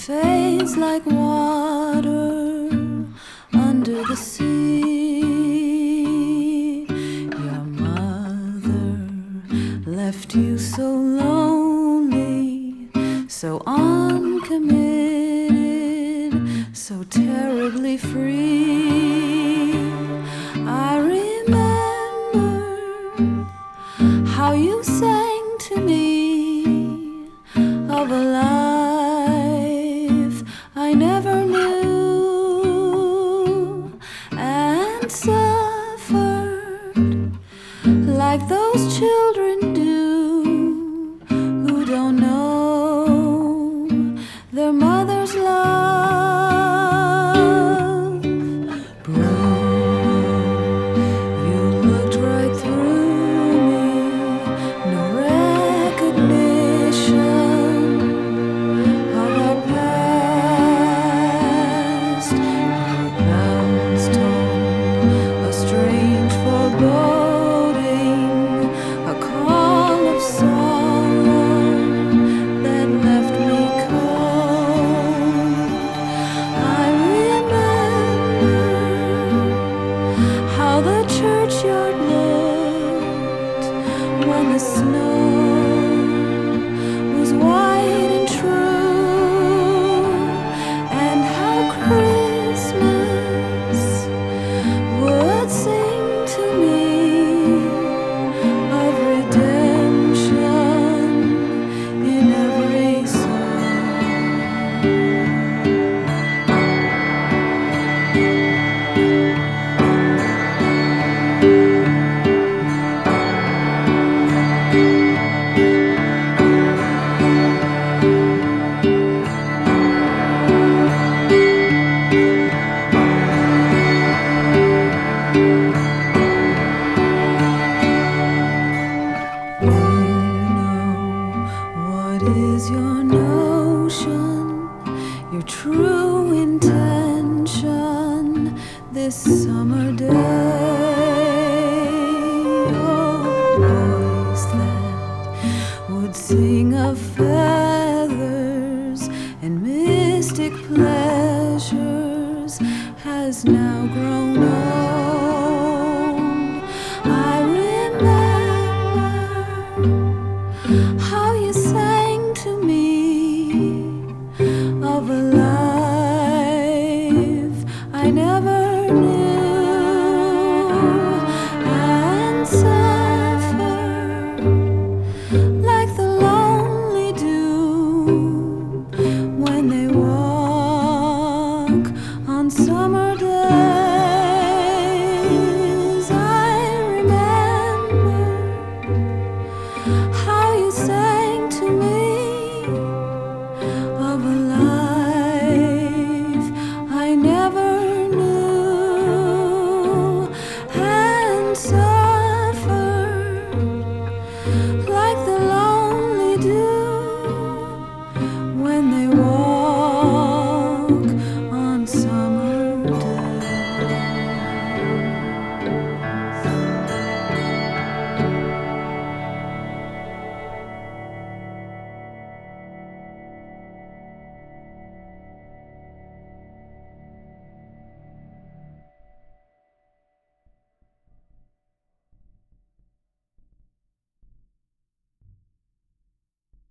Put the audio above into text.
fades like water under the sea. Your mother left you so lonely, so uncommitted, so terribly free. I remember how you sang to me of a life I never knew, and suffered like those children do who don't know their mother's love. Bruno, you looked right through me, no recognition of our past. Your bells told a strange foreboding, a call of sorrow that left me cold. I remember how the churchyard looked when the snow